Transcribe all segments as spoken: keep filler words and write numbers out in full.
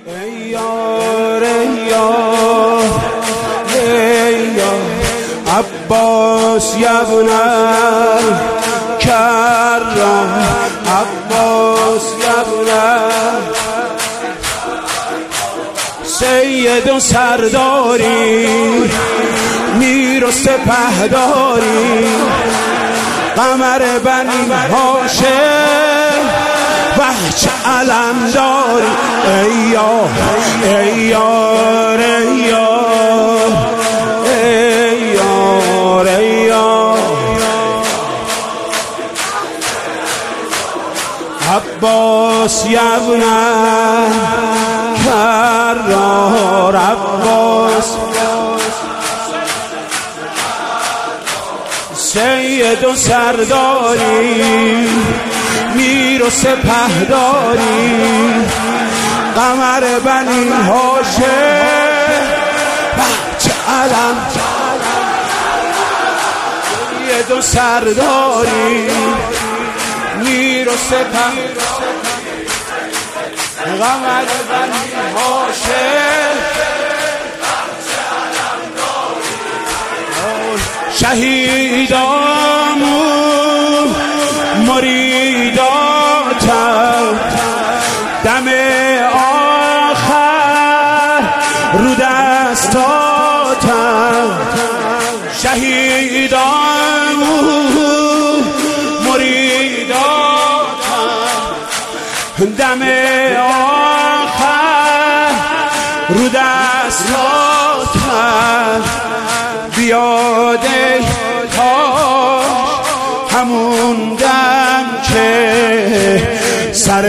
ای یار ای یار ای یار عباس یبن کرام عباس یبن سید و سرداری میر و سپهداری قمر بنی هاشم بچه علمداری ای یار ای یار ای یار ای یار ای یار عباس یبن کرار عباس سید و سرداری میر و سپهداری قمر بنی هاشم بچه علم سید و سرداری میر و سپهداری قمر بنی هاشم شهیدامون مریداتم دم آخر رو دستاتم شهیدامون مریداتم دم آخر رو دستاتم بیاده همون دم که سر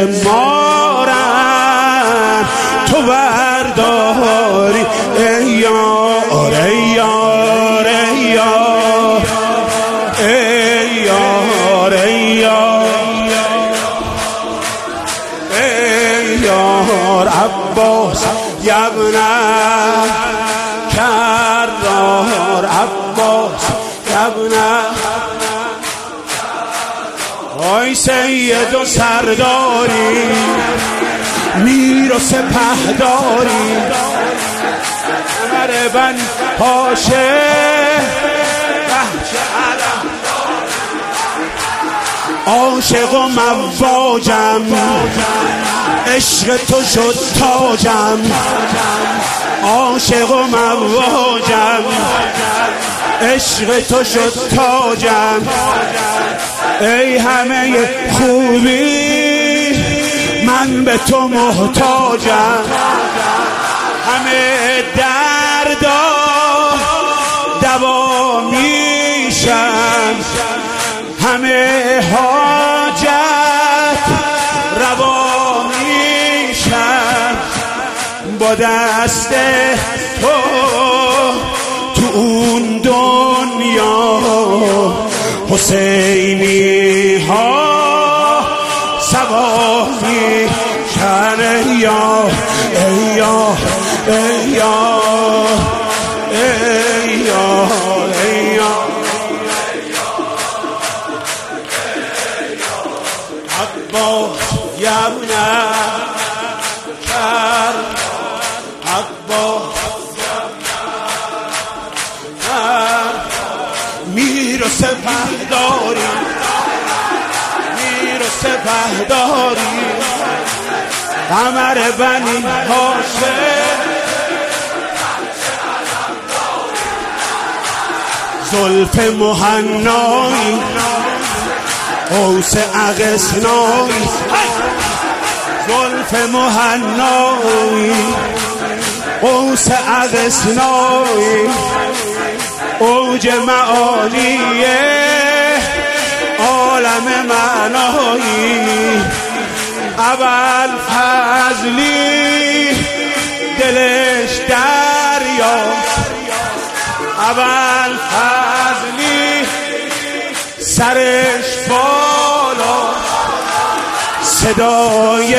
مارم تو برداری ای یار ای یار ای یار ای یار ای یار ای یار عباس یبن کرار عباس یبن آی سید و سرداری میر و سپهداری قمر بنی هاشم بچه علم عاشق و مواجم عشق تو شد تاجم عاشق و مواجم عشق تو شد تاجم ای همه خوبی من به تو محتاجم همه دردا دوا میشم همه حاجت روا میشم با دست تو تو اون دنیا حسینی ها سواری شن یا ای یا ای یا ای یا ای یا عباس یبن کر عباس میر و سپهداری میر و سپهداری قمر بنی هاشم زلف مهنایی قوس اغسنایی زلف مهنایی قوس اغسنایی اوج معانی عالم معنایی ابوالفضلی دلش دریا ابوالفضلی سرش بالا صدای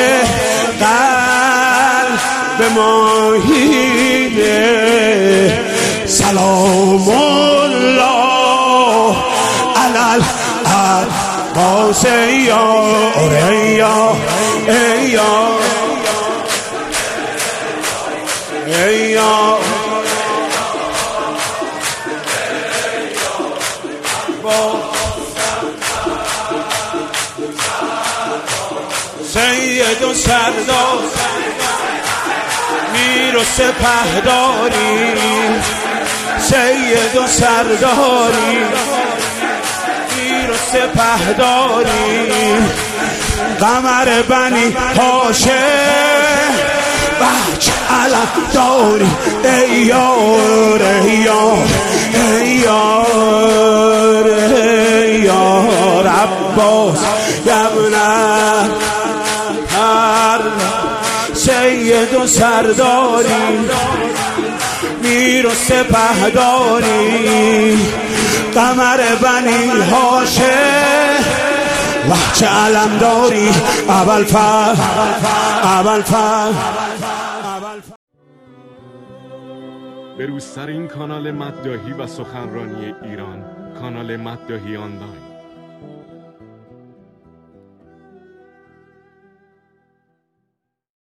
قلب ماهینه سلام الله علی العباس یا ای یا ای یا ای یار سید و سردار میر و سپهداری سید و سرداری میر و سپهداری قمر بنی هاشم بچ علم داری ای یار ای یار ای یار ای یار عباس یبنه هر سید و سرداری میر و سپهداری قمر بنی هاشم وحچه علم داری اول فر اول فر. به روز سر این کانال مداحی و سخنرانی ایران، کانال مداحی آنلاین.